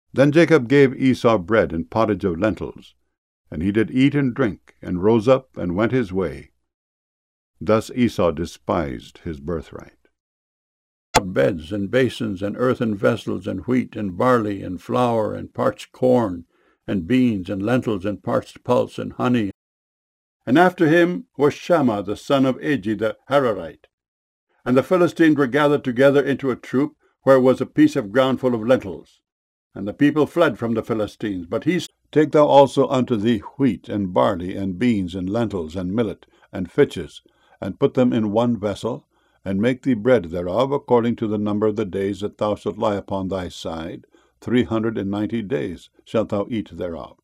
Then Jacob gave Esau bread and pottage of lentils, and he did eat and drink, and rose up and went his way. Thus Esau despised his birthright. Beds and basins and earthen vessels and wheat and barley and flour and parched corn and beans and lentils and parched pulse and honey. And after him was Shammah the son of Agi the Hararite. And the Philistines were gathered together into a troop, where was a piece of ground full of lentils. And the people fled from the Philistines. But he said, Take thou also unto thee wheat and barley and beans and lentils and millet and fitches, and put them in one vessel, and make thee bread thereof, according to the number of the days that thou shalt lie upon thy side. 390 days shalt thou eat thereof.